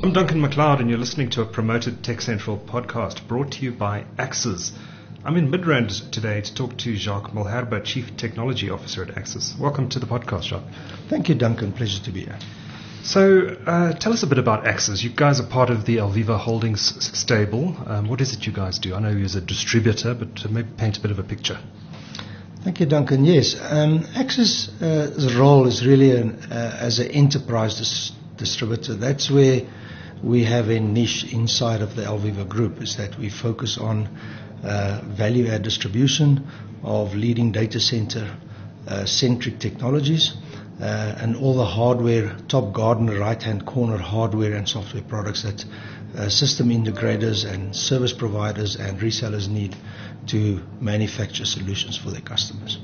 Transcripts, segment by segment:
I'm Duncan MacLeod, and you're listening to a promoted Tech Central podcast brought to you by Axis. I'm in Midrand today to talk to Jacques Malherbe, Chief Technology Officer at Axis. Welcome to the podcast, Jacques. Thank you, Duncan. Pleasure to be here. So, tell us a bit about Axis. You guys are part of the Alviva Holdings stable. What is it you guys do? I know you're a distributor, but maybe paint a bit of a picture. Thank you, Duncan. Yes, Axis' role is really as an enterprise distributor. That's where we have a niche inside of the Alviva Group, is that we focus on value-add distribution of leading data center centric technologies and all the hardware, top garden, right-hand corner hardware and software products that system integrators and service providers and resellers need to manufacture solutions for their customers.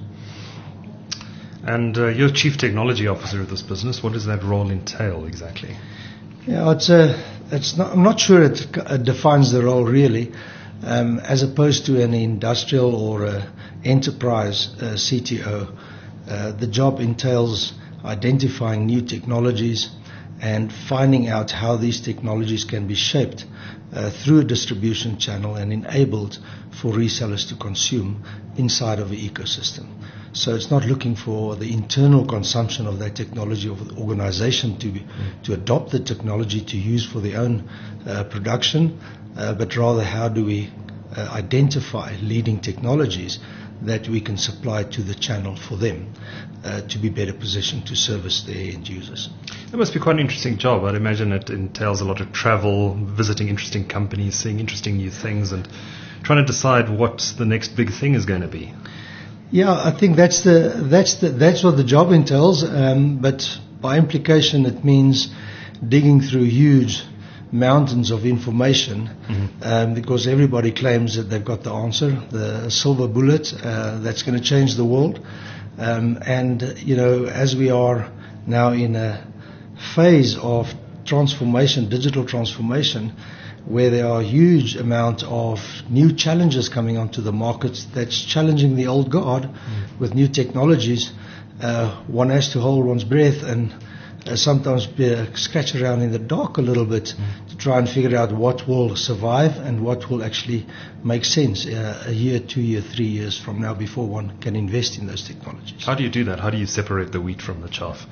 And you're Chief Technology Officer of this business. What does that role entail exactly? Yeah, I'm not sure it defines the role really. As opposed to an industrial or enterprise CTO, the job entails identifying new technologies and finding out how these technologies can be shaped through a distribution channel and enabled for resellers to consume inside of the ecosystem. So it's not looking for the internal consumption of that technology of the organization to adopt the technology to use for their own production, but rather how do we identify leading technologies that we can supply to the channel for them to be better positioned to service their end users. That must be quite an interesting job. I'd imagine it entails a lot of travel, visiting interesting companies, seeing interesting new things, and trying to decide what the next big thing is going to be. Yeah, I think that's what the job entails, but by implication it means digging through huge mountains of information, because everybody claims that they've got the answer, the silver bullet that's going to change the world. And you know, as we are now in a phase of transformation, digital transformation, where there are a huge amount of new challenges coming onto the market that's challenging the old guard with new technologies, one has to hold one's breath and sometimes scratch around in the dark a little bit to try and figure out what will survive and what will actually make sense a year, 2 years, 3 years from now before one can invest in those technologies. How do you do that? How do you separate the wheat from the chaff?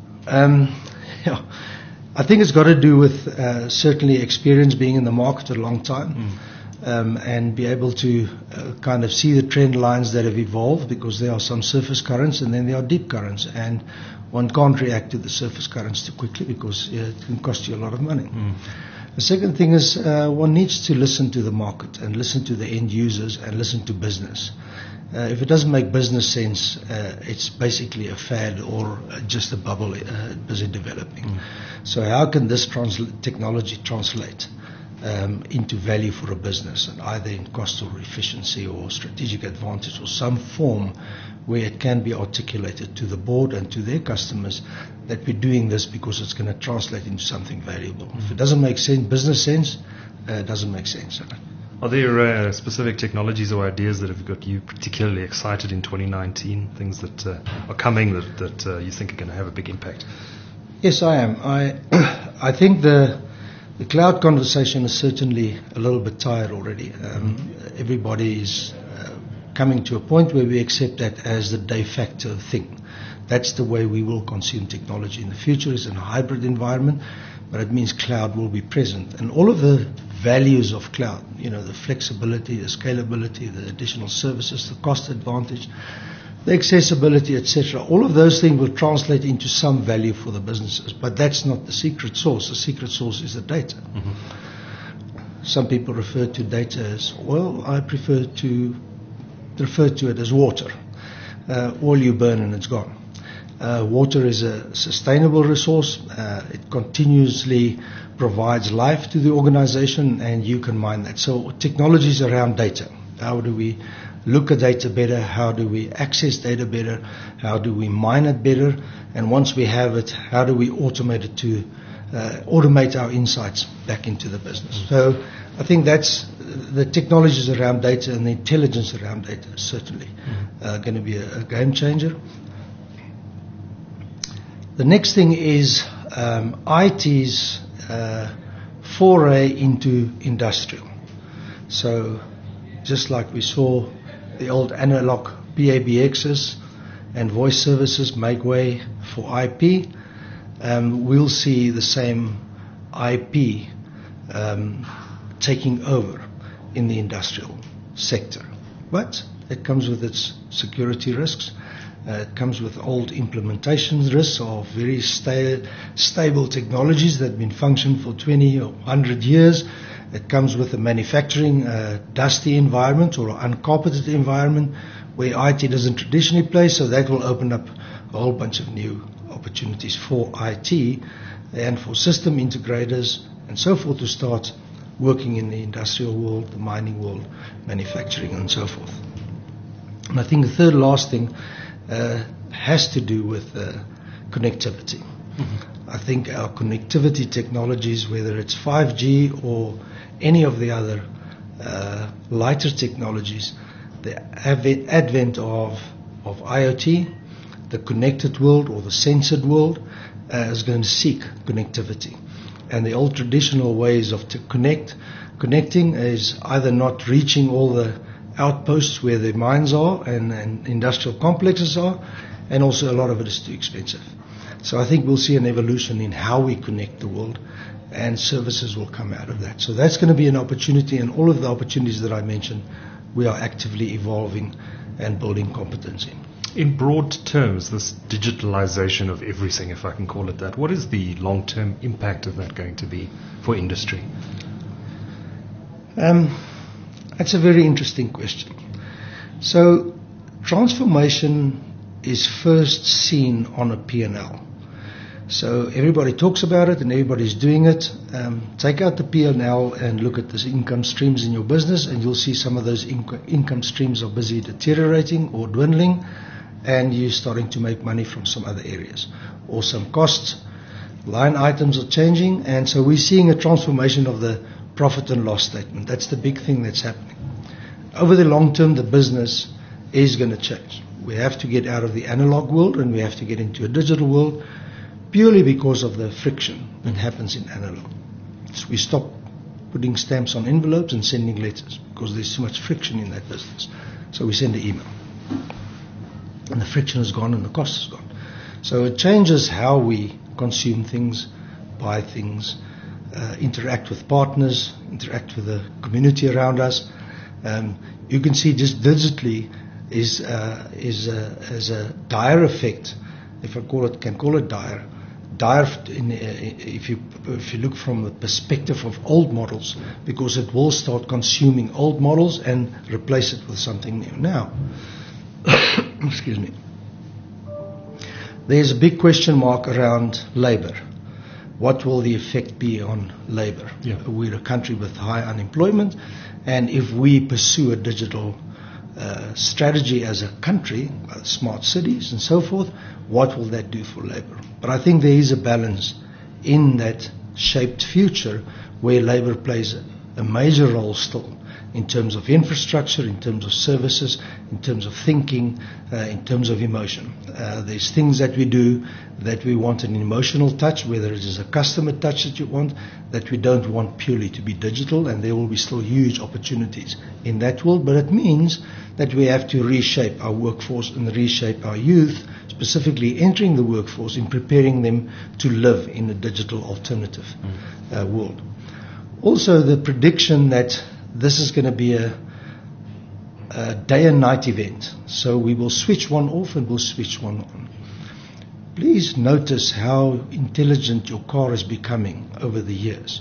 Yeah, I think it's got to do with certainly experience, being in the market a long time, and be able to kind of see the trend lines that have evolved, because there are some surface currents and then there are deep currents, and one can't react to the surface currents too quickly because it can cost you a lot of money. The second thing is one needs to listen to the market and listen to the end users and listen to business. If it doesn't make business sense, it's basically a fad or just a bubble busy developing. So how can this technology translate into value for a business, and either in cost or efficiency or strategic advantage or some form where it can be articulated to the board and to their customers that we're doing this because it's going to translate into something valuable. If it doesn't make sense, business sense, it doesn't make sense. Are there specific technologies or ideas that have got you particularly excited in 2019, things that are coming that you think are going to have a big impact? Yes, I am. I think the cloud conversation is certainly a little bit tired already. Everybody is coming to a point where we accept that as the de facto thing. That's the way we will consume technology in the future, is in a hybrid environment, but it means cloud will be present. And all of the values of cloud, you know, the flexibility, the scalability, the additional services, the cost advantage, the accessibility, etc., all of those things will translate into some value for the businesses. But that's not the secret source. The secret source is the data. Some people refer to data as oil. I prefer to refer to it as water. Oil you burn and it's gone. Water is a sustainable resource. It continuously provides life to the organization, and you can mine that. So technologies around data. How do we look at data better? How do we access data better? How do we mine it better? And once we have it, how do we automate it to automate our insights back into the business? So I think that's the technologies around data and the intelligence around data is certainly going to be a game changer. The next thing is IT's foray into industrial. So just like we saw the old analog PABXs and voice services make way for IP, we'll see the same IP taking over in the industrial sector. But it comes with its security risks. It comes with old implementation risks of very stable technologies that have been functioning for 20 or 100 years. It comes with a manufacturing dusty environment or uncarpeted environment where IT doesn't traditionally play, so that will open up a whole bunch of new opportunities for IT and for system integrators and so forth to start working in the industrial world, the mining world, manufacturing and so forth. And I think the third last thing has to do with connectivity. Mm-hmm. I think our connectivity technologies, whether it's 5G or any of the other lighter technologies, the advent of IoT, the connected world or the censored world, is going to seek connectivity. And the old traditional ways of connecting is either not reaching all the outposts where the mines are and industrial complexes are, and also a lot of it is too expensive. So I think we'll see an evolution in how we connect the world, and services will come out of that. So that's going to be an opportunity, and all of the opportunities that I mentioned, we are actively evolving and building competence in. In broad terms, this digitalization of everything, if I can call it that, what is the long-term impact of that going to be for industry? That's a very interesting question. So transformation is first seen on a P&L. So everybody talks about it and everybody's doing it. Take out the P&L and look at the income streams in your business, and you'll see some of those income streams are busy deteriorating or dwindling, and you're starting to make money from some other areas. Or some costs, line items are changing, and so we're seeing a transformation of the profit and loss statement. That's the big thing that's happening. Over the long term, the business is going to change. We have to get out of the analog world and we have to get into a digital world, purely because of the friction that happens in analog. So we stop putting stamps on envelopes and sending letters because there's so much friction in that business. So we send an email. And the friction is gone and the cost is gone. So it changes how we consume things, buy things, interact with partners, interact with the community around us. You can see just digitally is a dire effect, if I can call it dire. If you look from the perspective of old models, because it will start consuming old models and replace it with something new. Now, excuse me. There's a big question mark around labor. What will the effect be on labor? Yeah. We're a country with high unemployment, and if we pursue a digital strategy as a country, smart cities and so forth, what will that do for labor? But I think there is a balance in that shaped future where labor plays a major role still, in terms of infrastructure, in terms of services, in terms of thinking, in terms of emotion. There's things that we do that we want an emotional touch, whether it is a customer touch that you want, that we don't want purely to be digital, and there will be still huge opportunities in that world. But it means that we have to reshape our workforce and reshape our youth, specifically entering the workforce, in preparing them to live in a digital alternative world. Also, the prediction that this is going to be a day and night event. So we will switch one off and we'll switch one on. Please notice how intelligent your car is becoming over the years.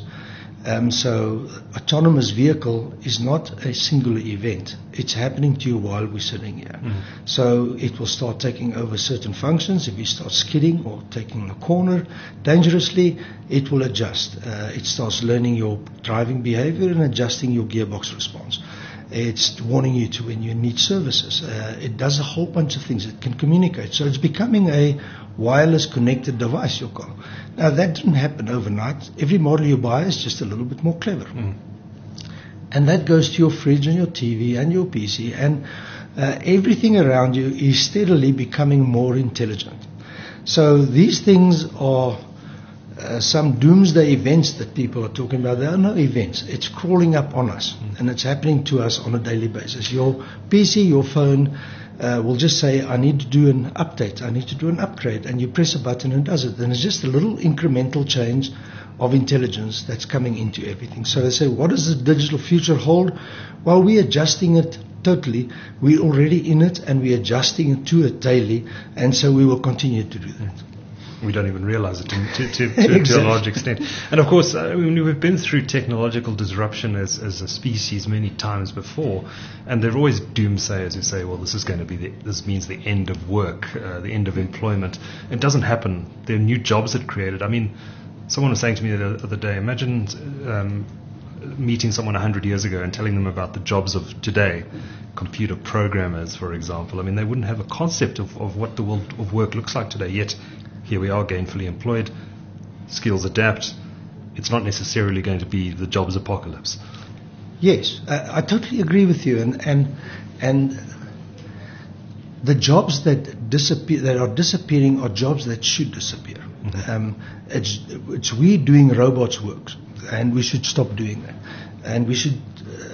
So autonomous vehicle is not a singular event. It's happening to you while we're sitting here. So it will start taking over certain functions. If you start skidding or taking a corner dangerously, it will adjust. It starts learning your driving behavior and adjusting your gearbox response. It's warning you to when you need services. It does a whole bunch of things. It can communicate. So it's becoming a wireless connected device, your car. Now, that didn't happen overnight. Every model you buy is just a little bit more clever. And that goes to your fridge and your TV and your PC. And everything around you is steadily becoming more intelligent. So these things are some doomsday events that people are talking about. There are no events. It's crawling up on us, and it's happening to us on a daily basis. Your PC, your phone will just say, I need to do an update, I need to do an upgrade, and you press a button and it does it. And it's just a little incremental change of intelligence that's coming into everything. So they say, what does the digital future hold? Well, we're adjusting it totally. We're already in it, and we're adjusting it to it daily, and so we will continue to do that. We don't even realize it to a large extent. And of course, we've been through technological disruption as a species many times before, and they're always doomsayers who say, well, this means the end of work, the end of employment. It doesn't happen. There are new jobs that are created. I mean, someone was saying to me the other day, imagine meeting someone 100 years ago and telling them about the jobs of today, computer programmers, for example. I mean, they wouldn't have a concept of what the world of work looks like today, yet here we are, gainfully employed, skills adapt. It's not necessarily going to be the jobs apocalypse. Yes, I totally agree with you. And the jobs that are disappearing are jobs that should disappear. Mm-hmm. It's we doing robots' work, and we should stop doing that. And we should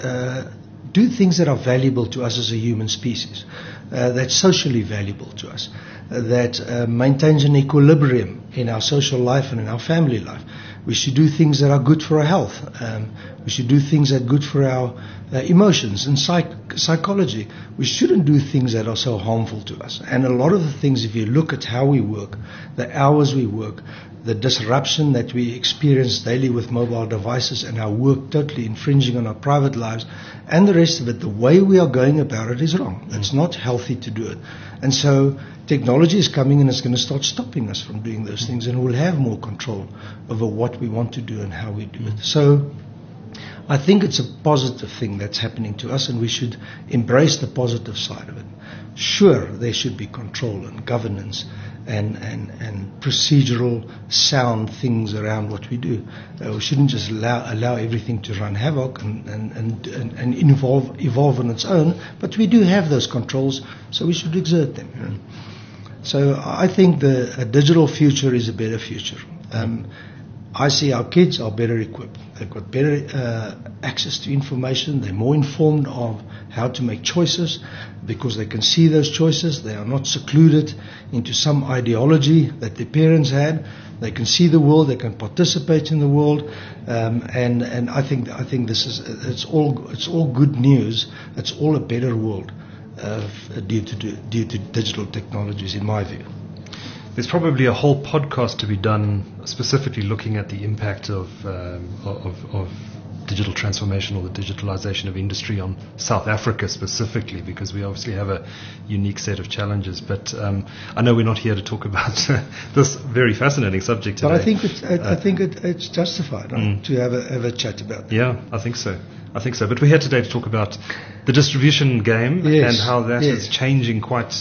do things that are valuable to us as a human species, that's socially valuable to us, that maintains an equilibrium in our social life and in our family life. We should do things that are good for our health. We should do things that are good for our emotions and psychology. We shouldn't do things that are so harmful to us. And a lot of the things, if you look at how we work, the hours we work, the disruption that we experience daily with mobile devices and our work totally infringing on our private lives and the rest of it, the way we are going about it is wrong. It's not healthy to do it. And so technology is coming and it's going to start stopping us from doing those things, and we'll have more control over what we want to do and how we do it. So I think it's a positive thing that's happening to us, and we should embrace the positive side of it. Sure, there should be control and governance and procedural sound things around what we do. We shouldn't just allow everything to run havoc and evolve on its own, but we do have those controls, so we should exert them. You know? So I think a digital future is a better future. I see our kids are better equipped. They've got better access to information. They're more informed of how to make choices because they can see those choices. They are not secluded into some ideology that their parents had. They can see the world. They can participate in the world. And I think this is it's all good news. It's all a better world due to digital technologies, in my view. There's probably a whole podcast to be done specifically looking at the impact of digital transformation or the digitalization of industry on South Africa specifically, because we obviously have a unique set of challenges. But I know we're not here to talk about this very fascinating subject today. But I think it's justified to have a chat about that. Yeah, I think so. But we're here today to talk about the distribution game and how that is changing quite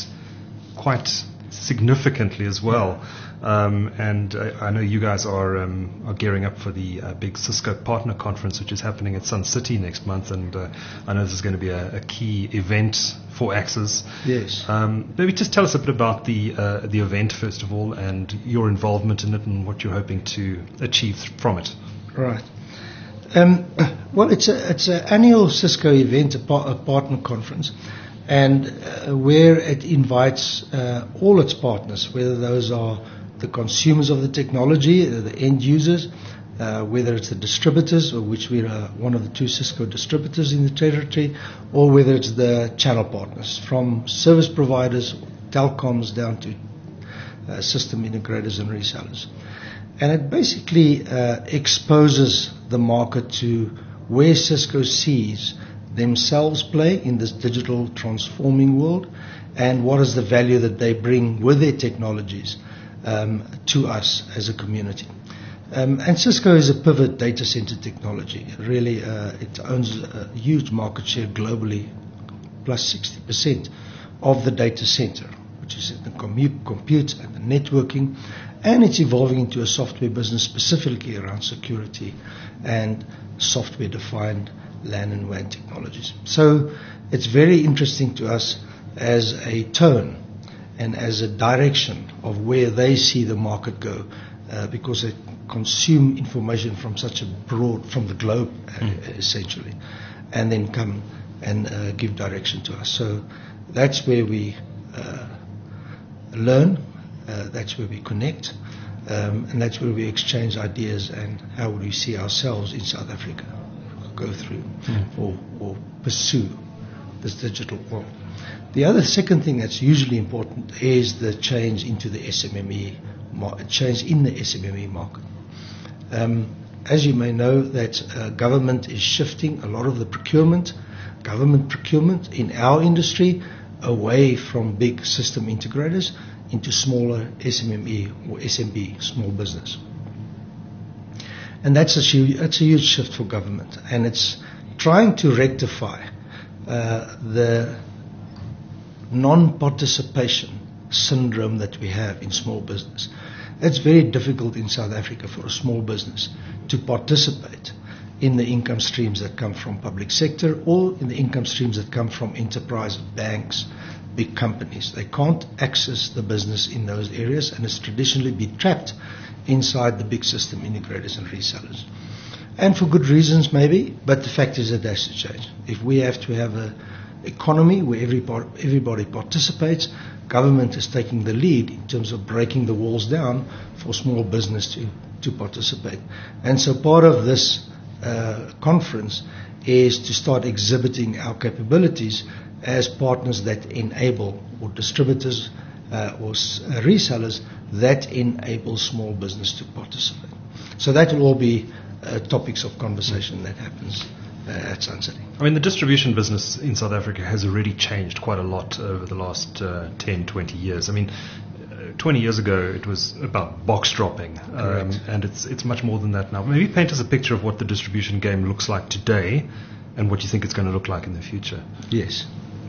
significantly as well. And I know you guys are gearing up for the big Cisco Partner Conference, which is happening at Sun City next month, and I know this is going to be a key event for Axis. Yes. Maybe just tell us a bit about the event first of all, and your involvement in it, and what you're hoping to achieve from it. Right. Well, it's an annual Cisco event, a partner conference. And where it invites all its partners, whether those are the consumers of the technology, the end users, whether it's the distributors, of which we are one of the 2 Cisco distributors in the territory, or whether it's the channel partners, from service providers, telecoms, down to system integrators and resellers. And it basically exposes the market to where Cisco sees themselves play in this digital transforming world, and what is the value that they bring with their technologies to us as a community. And Cisco is a pivot data center technology. Really, it owns a huge market share globally, plus 60% of the data center, which is in the compute and the networking, and it's evolving into a software business specifically around security and software-defined LAN and WAN technologies. So it's very interesting to us as a tone and as a direction of where they see the market go because they consume information from such a from the globe, essentially, and then come and give direction to us. So that's where we learn, that's where we connect, and that's where we exchange ideas and how would we see ourselves in South Africa go through or pursue this digital world. The other second thing that's usually important is the change into the SMME, change in the SMME market. As you may know, that government is shifting a lot of the government procurement in our industry away from big system integrators into smaller SMME or SMB, small business. And that's a huge shift for government, and it's trying to rectify the non-participation syndrome that we have in small business. It's very difficult in South Africa for a small business to participate in the income streams that come from public sector or in the income streams that come from enterprise banks, big companies. They can't access the business in those areas, and it's traditionally been trapped inside the big system integrators and resellers. And for good reasons maybe, but the fact is that has to change. If we have to have an economy where everybody participates, government is taking the lead in terms of breaking the walls down for small business to participate. And so part of this conference is to start exhibiting our capabilities as partners that enable, or distributors or resellers that enable small business to participate. So that will all be topics of conversation that happens at Sun City. I mean, the distribution business in South Africa has already changed quite a lot over the last 10, 20 years. I mean, 20 years ago it was about box dropping, and it's much more than that now. Maybe paint us a picture of what the distribution game looks like today and what you think it's going to look like in the future. Yes.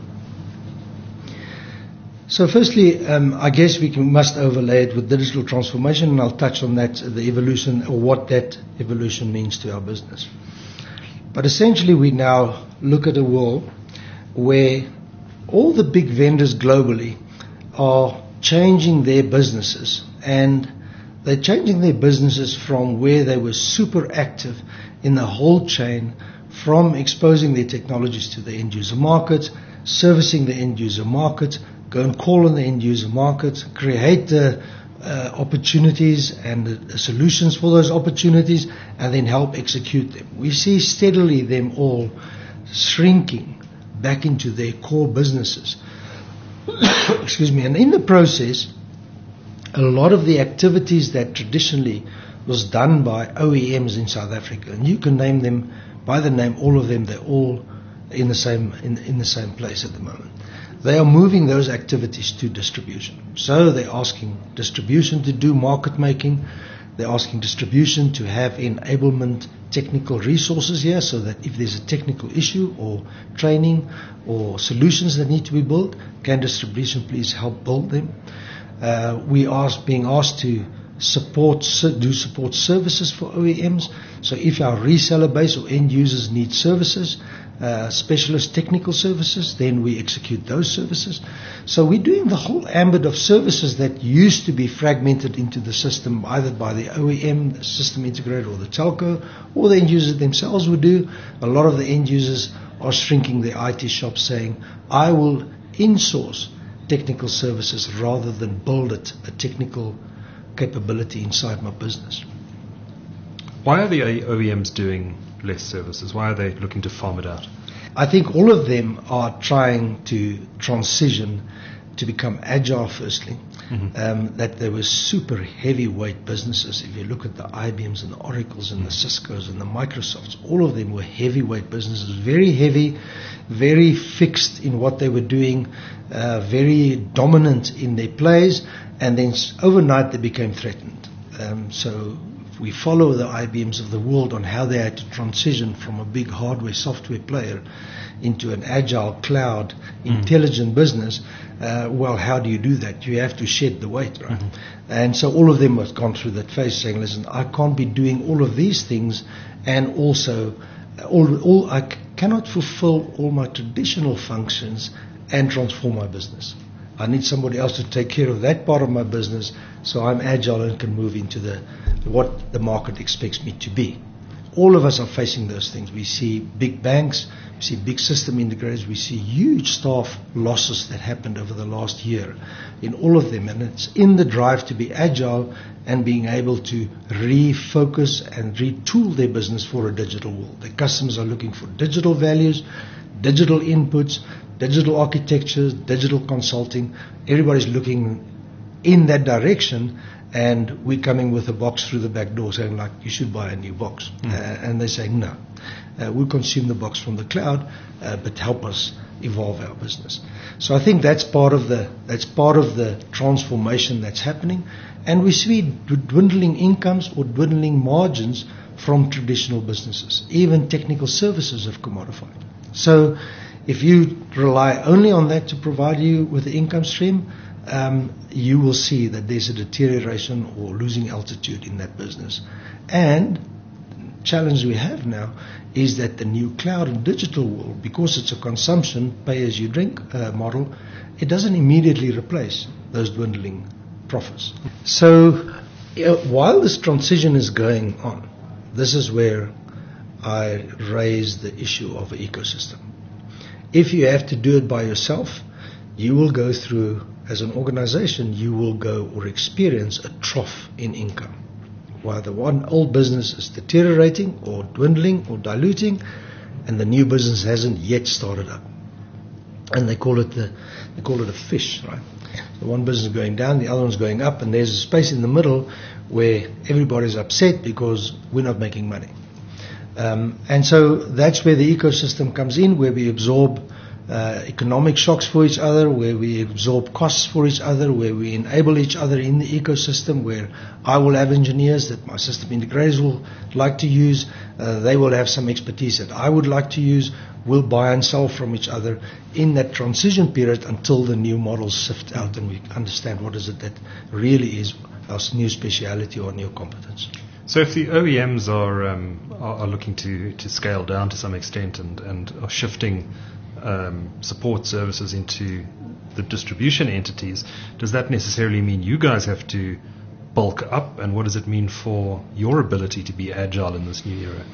So firstly, I guess we must overlay it with digital transformation, and I'll touch on that, the evolution, or what that evolution means to our business. But essentially we now look at a world where all the big vendors globally are changing their businesses, and they're changing their businesses from where they were super active in the whole chain, from exposing their technologies to the end user market, servicing the end user market, go and call on the end user market, create the opportunities and the solutions for those opportunities, and then help execute them. We see steadily them all shrinking back into their core businesses. Excuse me. And in the process, a lot of the activities that traditionally was done by OEMs in South Africa, and you can name them by the name, all of them, they're all in the same place at the moment. They are moving those activities to distribution. So they're asking distribution to do market making. They're asking distribution to have enablement technical resources here, so that if there's a technical issue or training or solutions that need to be built, can distribution please help build them? We are being asked to do support services for OEMs. So if our reseller base or end users need services, specialist technical services, then we execute those services. So we're doing the whole ambit of services that used to be fragmented into the system, either by the OEM, the system integrator, or the telco, or the end users themselves would do. A lot of the end users are shrinking their IT shops, saying, I will insource technical services rather than build a technical capability inside my business. Why are the OEMs doing less services? Why are they looking to farm it out? I think all of them are trying to transition to become agile firstly. That there were super heavyweight businesses. If you look at the IBMs and the Oracles and the Ciscos and the Microsofts, all of them were heavyweight businesses, very heavy, very fixed in what they were doing, very dominant in their plays, and then overnight they became threatened. So we follow the IBMs of the world on how they had to transition from a big hardware software player into an agile cloud intelligent business. Well, how do you do that? You have to shed the weight, right? And so all of them have gone through that phase, saying, listen, I can't be doing all of these things, and also I cannot fulfill all my traditional functions and transform my business. I need somebody else to take care of that part of my business, so I'm agile and can move into what the market expects me to be. All of us are facing those things. We see big banks, we see big system integrators, we see huge staff losses that happened over the last year in all of them. And it's in the drive to be agile and being able to refocus and retool their business for a digital world. The customers are looking for digital values, digital inputs, digital architectures, digital consulting. Everybody's looking in that direction. And we're coming with a box through the back door saying, like, you should buy a new box. And they're saying, no. We'll consume the box from the cloud, but help us evolve our business. So I think that's part of the transformation that's happening. And we see dwindling incomes or dwindling margins from traditional businesses. Even technical services have commodified. So if you rely only on that to provide you with the income stream, you will see that there's a deterioration or losing altitude in that business. And the challenge we have now is that the new cloud and digital world, because it's a consumption, pay-as-you-drink model, it doesn't immediately replace those dwindling profits. So while this transition is going on, this is where I raise the issue of an ecosystem. If you have to do it by yourself, you will go through, as an organization, you will go or experience a trough in income. While the one old business is deteriorating or dwindling or diluting, and the new business hasn't yet started up. And they call it a fish, right? The one business is going down, the other one's going up, and there's a space in the middle where everybody's upset because we're not making money. And so that's where the ecosystem comes in, where we absorb economic shocks for each other, where we absorb costs for each other, where we enable each other in the ecosystem, where I will have engineers that my system integrators will like to use, they will have some expertise that I would like to use, we'll buy and sell from each other in that transition period until the new models sift out and we understand what is it that really is our new speciality or new competence. So if the OEMs are looking to scale down to some extent and are shifting support services into the distribution entities, does that necessarily mean you guys have to bulk up? And what does it mean for your ability to be agile in this new era?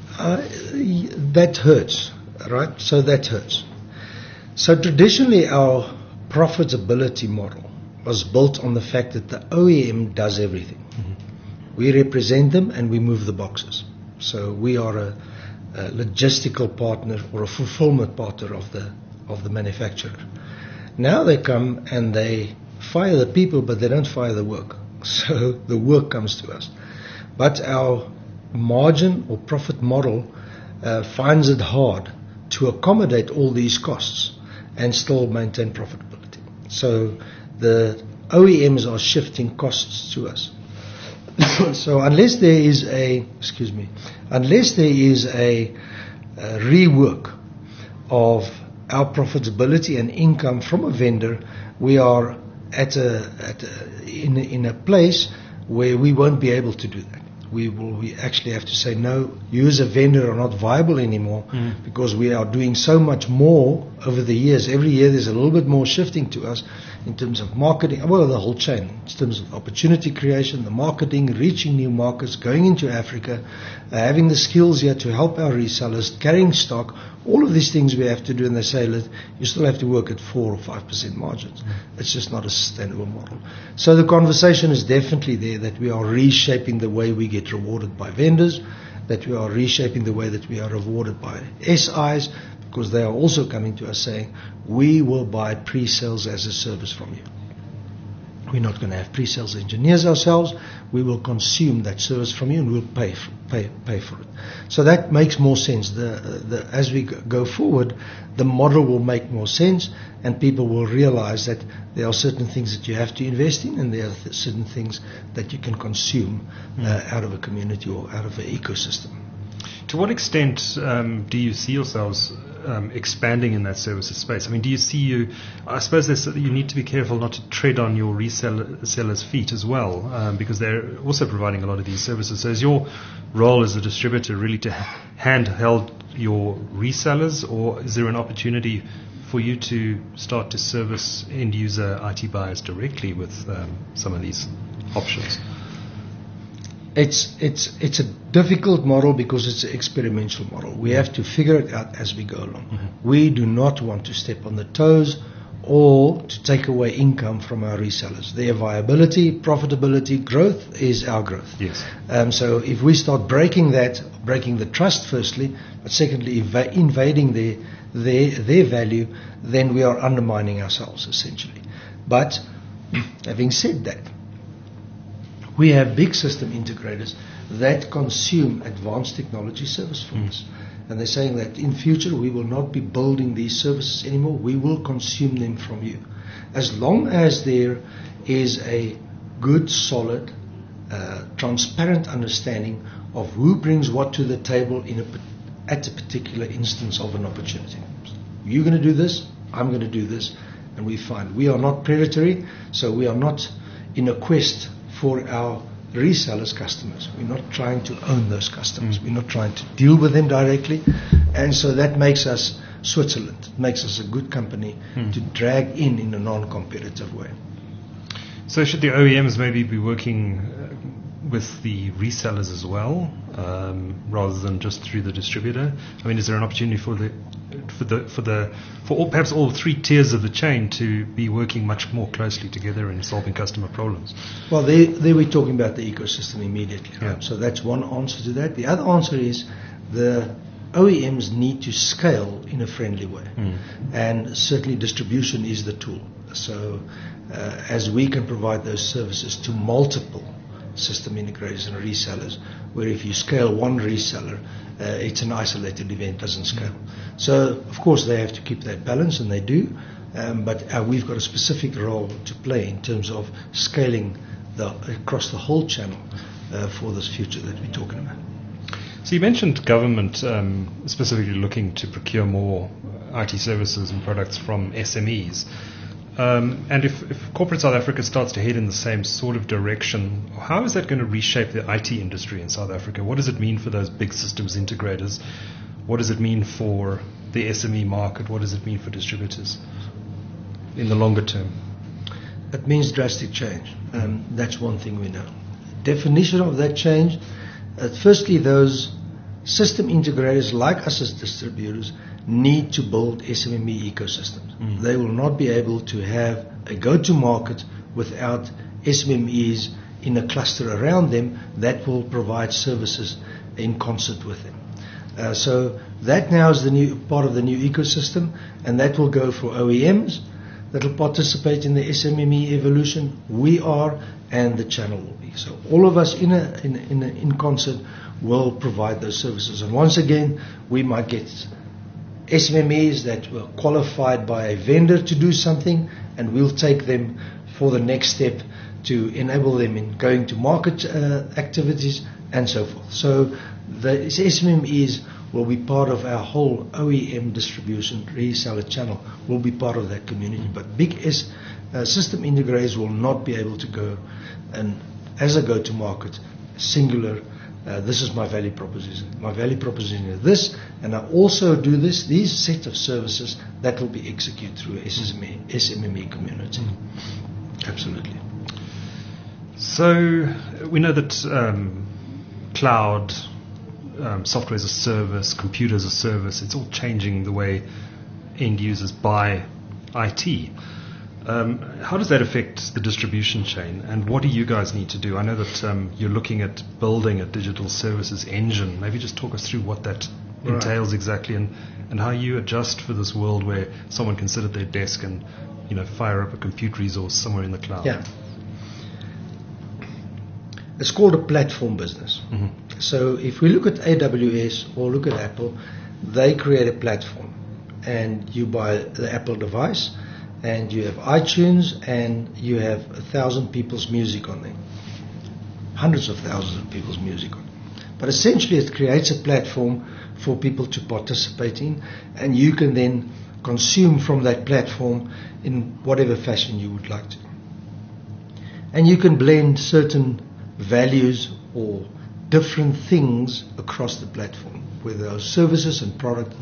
That hurts, right? So that hurts. So traditionally our profitability model was built on the fact that the OEM does everything. Mm-hmm. We represent them and we move the boxes. So we are a logistical partner or a fulfillment partner of the manufacturer. Now they come and they fire the people, but they don't fire the work. So the work comes to us. But our margin or profit model finds it hard to accommodate all these costs and still maintain profitability. So the OEMs are shifting costs to us. So unless there is a rework of our profitability and income from a vendor, we are in a place where we won't be able to do that. We actually have to say, no, you as a vendor are not viable anymore because we are doing so much more over the years. Every year there's a little bit more shifting to us in terms of marketing, well, the whole chain, in terms of opportunity creation, the marketing, reaching new markets, going into Africa, having the skills here to help our resellers, carrying stock, all of these things we have to do. And they say, look, you still have to work at 4 or 5% margins. It's just not a sustainable model. So the conversation is definitely there that we are reshaping the way we get rewarded by vendors, that we are reshaping the way that we are rewarded by SIs, because they are also coming to us saying, we will buy pre-sales as a service from you. We're not going to have pre-sales engineers ourselves. We will consume that service from you and we'll pay for it. So that makes more sense. As we go forward, the model will make more sense and people will realize that there are certain things that you have to invest in and there are certain things that you can consume out of a community or out of an ecosystem. To what extent do you see yourselves expanding in that services space? I mean, do you see I suppose you need to be careful not to tread on your resellers' feet as well, because they're also providing a lot of these services. So is your role as a distributor really to handheld your resellers, or is there an opportunity for you to start to service end user IT buyers directly with some of these options? It's a difficult model because it's an experimental model. We have to figure it out as we go along. Mm-hmm. We do not want to step on the toes or to take away income from our resellers. Their viability, profitability, growth is our growth. Yes. So if we start breaking the trust firstly, but secondly invading their value, then we are undermining ourselves essentially. But having said that, we have big system integrators that consume advanced technology service from us. And they're saying that in future we will not be building these services anymore, we will consume them from you. As long as there is a good, solid, transparent understanding of who brings what to the table at a particular instance of an opportunity. You're going to do this, I'm going to do this, and we find we are not predatory, so we are not in a quest for our resellers' customers. We're not trying to own those customers. We're not trying to deal with them directly. And so that makes us Switzerland. It makes us a good company to drag in a non-competitive way. So should the OEMs maybe be working with the resellers as well, rather than just through the distributor? I mean, is there an opportunity for perhaps all three tiers of the chain to be working much more closely together in solving customer problems? Well, there we're talking about the ecosystem immediately. Right? Yeah. So that's one answer to that. The other answer is the OEMs need to scale in a friendly way. And certainly distribution is the tool. So as we can provide those services to multiple system integrators and resellers, where if you scale one reseller, it's an isolated event, doesn't scale. So, of course, they have to keep that balance, and they do, but we've got a specific role to play in terms of scaling across the whole channel for this future that we're talking about. So you mentioned government specifically looking to procure more IT services and products from SMEs. And if corporate South Africa starts to head in the same sort of direction, how is that going to reshape the IT industry in South Africa? What does it mean for those big systems integrators? What does it mean for the SME market? What does it mean for distributors in the longer term? It means drastic change. That's one thing we know. Definition of that change, firstly, those system integrators like us as distributors need to build SMME ecosystems. They will not be able to have a go-to-market without SMMEs in a cluster around them that will provide services in concert with them. So that now is the new part of the new ecosystem, and that will go for OEMs that will participate in the SMME evolution. We are, and the channel will be. So all of us in concert will provide those services. And once again, we might get SMMEs that were qualified by a vendor to do something, and we'll take them for the next step to enable them in going to market activities and so forth. So the SMMEs will be part of our whole OEM distribution reseller channel, will be part of that community. But big system integrators will not be able to go and as a go-to-market, singular, this is my value proposition. My value proposition is this, and I also do these set of services that will be executed through SMME community. Absolutely. So we know that cloud, software as a service, computer as a service, it's all changing the way end users buy IT. How does that affect the distribution chain, and what do you guys need to do? I know that you're looking at building a digital services engine. Maybe just talk us through what that entails exactly, and how you adjust for this world where someone can sit at their desk and fire up a compute resource somewhere in the cloud. Yeah. It's called a platform business. Mm-hmm. So if we look at AWS or look at Apple, they create a platform, and you buy the Apple device, and you have iTunes, and you have 1,000 people's music on there. Hundreds of thousands of people's music on there. But essentially it creates a platform for people to participate in, and you can then consume from that platform in whatever fashion you would like to. And you can blend certain values or different things across the platform, whether those services and product, etc.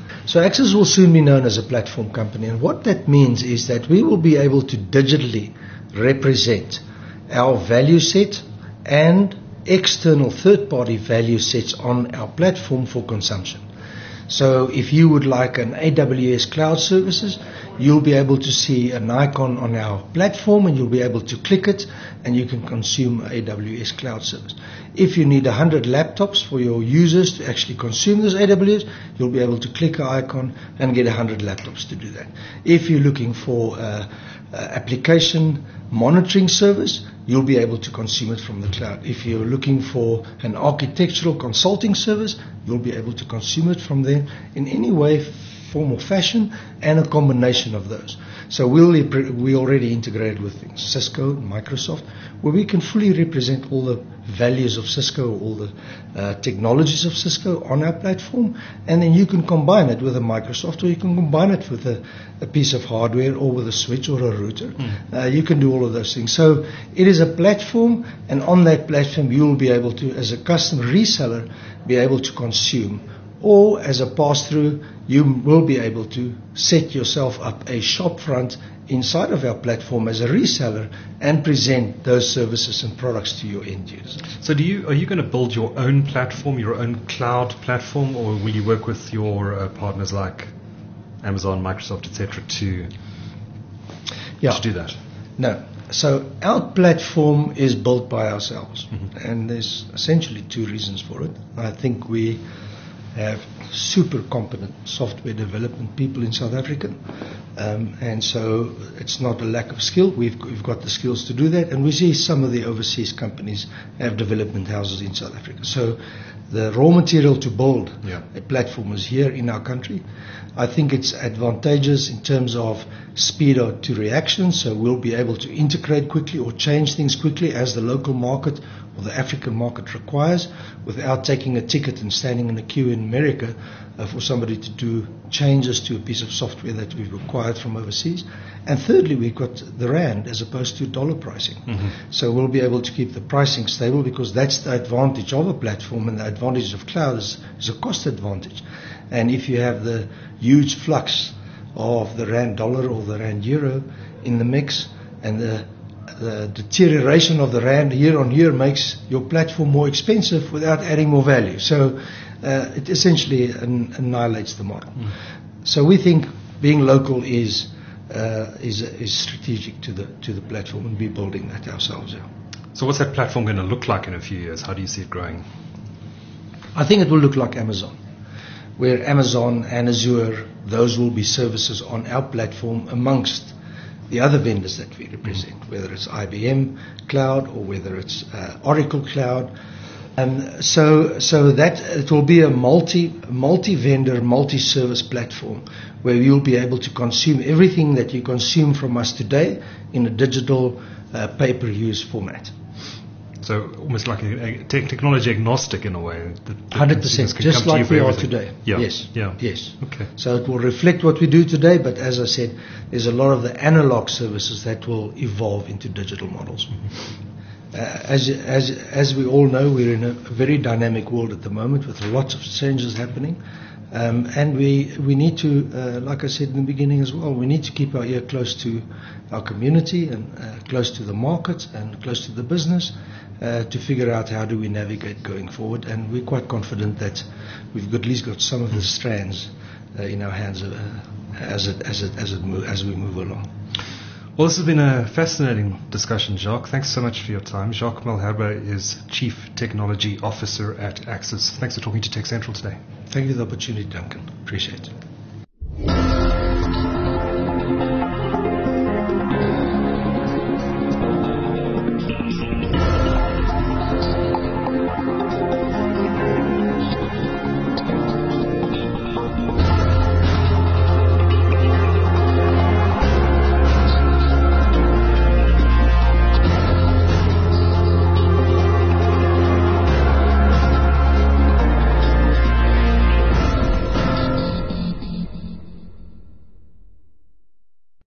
So Axis will soon be known as a platform company, and what that means is that we will be able to digitally represent our value set and external third-party value sets on our platform for consumption. So if you would like an AWS cloud services, you'll be able to see an icon on our platform and you'll be able to click it and you can consume AWS cloud service. If you need 100 laptops for your users to actually consume this AWS, you'll be able to click an icon and get 100 laptops to do that. If you're looking for application monitoring service, you'll be able to consume it from the cloud. If you're looking for an architectural consulting service, you'll be able to consume it from there in any way, form or fashion, and a combination of those. So we already integrated with things, Cisco and Microsoft, where we can fully represent all the values of Cisco, all the technologies of Cisco on our platform, and then you can combine it with a Microsoft, or you can combine it with a piece of hardware, or with a switch or a router. You can do all of those things. So it is a platform, and on that platform you will be able to, as a custom reseller, be able to consume, or as a pass-through, you will be able to set yourself up a shop front inside of our platform as a reseller and present those services and products to your end users. So are you going to build your own platform, your own cloud platform, or will you work with your partners like Amazon, Microsoft, etc. to do that? No. So our platform is built by ourselves, and there's essentially two reasons for it. I think we have super competent software development people in South Africa, and so it's not a lack of skill. We've got the skills to do that, and we see some of the overseas companies have development houses in South Africa. So the raw material to build a platform is here in our country. I think it's advantageous in terms of speed to reaction, so we'll be able to integrate quickly or change things quickly as the local market or the African market requires, without taking a ticket and standing in a queue in America for somebody to do changes to a piece of software that we've acquired from overseas. And thirdly, we've got the rand as opposed to dollar pricing. So we'll be able to keep the pricing stable, because that's the advantage of a platform, and the advantage of cloud is a cost advantage. And if you have the huge flux of the rand dollar or the rand euro in the mix, and the deterioration of the rand year on year makes your platform more expensive without adding more value. So it essentially annihilates the model. So we think being local is strategic to the platform, and we're building that ourselves. Yeah. So what's that platform going to look like in a few years? How do you see it growing? I think it will look like Amazon, where Amazon and Azure, those will be services on our platform amongst the other vendors that we represent, whether it's IBM Cloud or whether it's Oracle Cloud. So that it will be a multi-vendor, multi-service platform where you'll be able to consume everything that you consume from us today in a digital pay-per-use format. So almost like a technology agnostic in a way. 100%, just like we are today. Yeah. Yes. Yeah. Yes. Okay. So it will reflect what we do today, but as I said, there's a lot of the analog services that will evolve into digital models. As we all know, we're in a very dynamic world at the moment with lots of changes happening. And we need to, like I said in the beginning as well, we need to keep our ear close to our community and close to the market and close to the business to figure out how do we navigate going forward. And we're quite confident that we've at least got some of the strands in our hands as we move along. Well, this has been a fascinating discussion, Jacques. Thanks so much for your time. Jacques Malherbe is Chief Technology Officer at Axis. Thanks for talking to Tech Central today. Thank you for the opportunity, Duncan. Appreciate it.